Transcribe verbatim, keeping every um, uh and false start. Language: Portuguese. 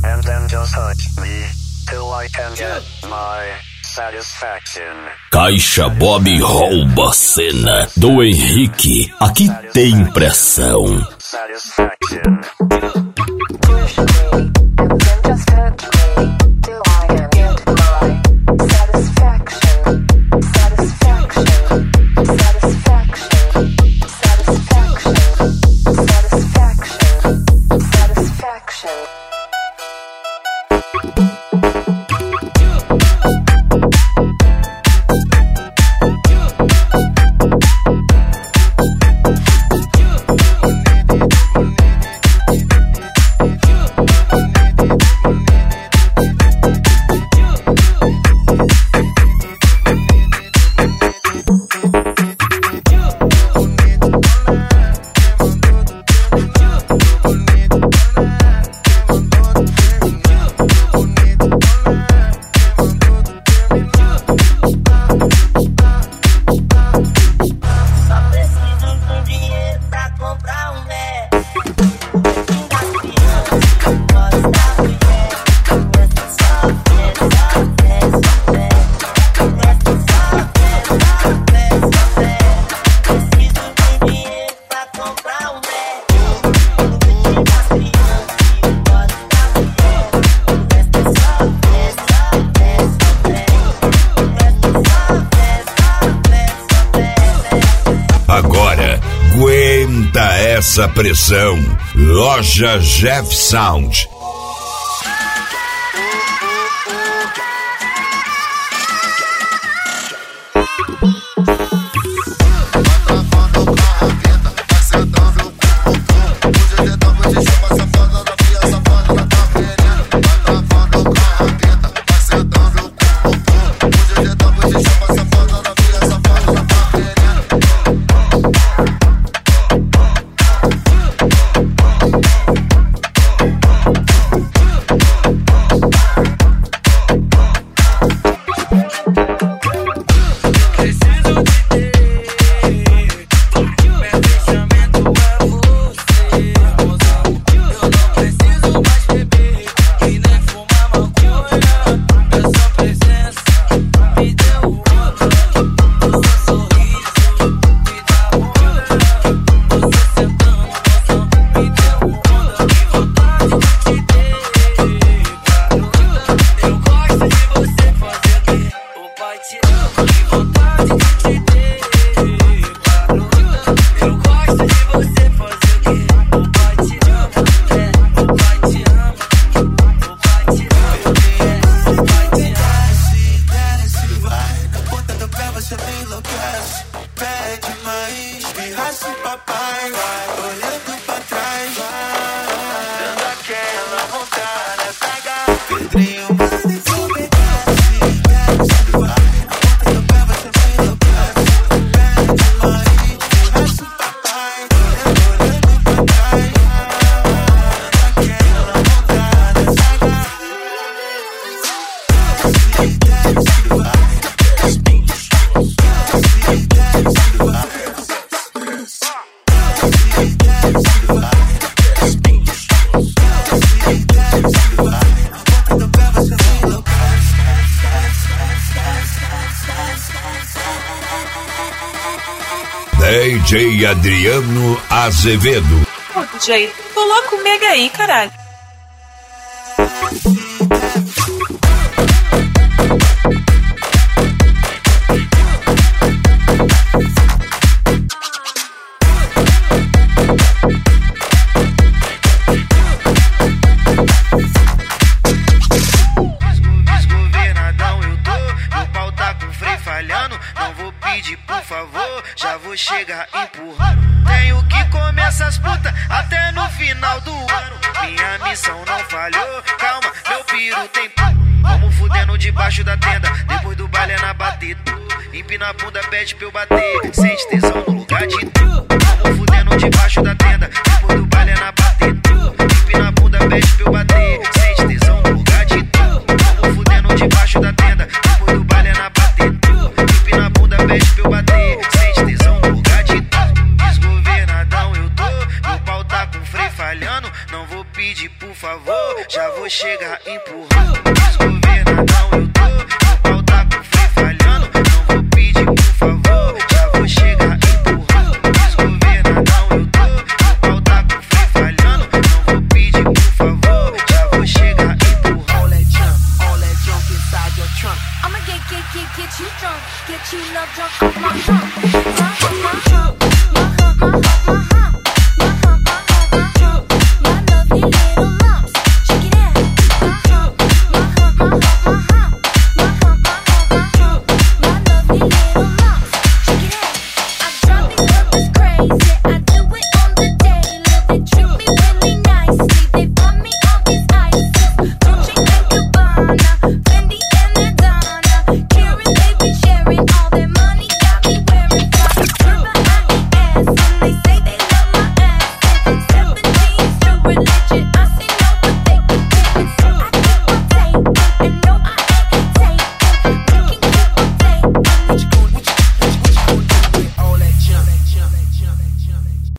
and then just hurt me till I can get my satisfaction. Caixa Bob rouba a cena do Henrique. Aqui tem pressão. Satisfaction. Agora, aguenta essa pressão. Loja Jeff Sound. D J Adriano Azevedo. Ô, D J, coloca o mega aí, caralho. Já vou chegar empurrando. Tenho que comer essas putas até no final do ano. Minha missão não falhou. Calma, meu piro tem p. Vamos fudendo debaixo da tenda. Depois do baile é na batida. Empina a bunda, pede pra eu bater. Sente tesão no lugar de tu. Vamos fudendo debaixo da tenda. Depois do baile é na batida. Empina a bunda, pede pra eu bater. Sente tesão no lugar de tu. Vamos fudendo debaixo da tenda. Depois do baile é na batida. Empina a bunda, pede pra eu bater. Não vou pedir por favor. já vou, já vou chegar empurrando. Desgovernadão, eu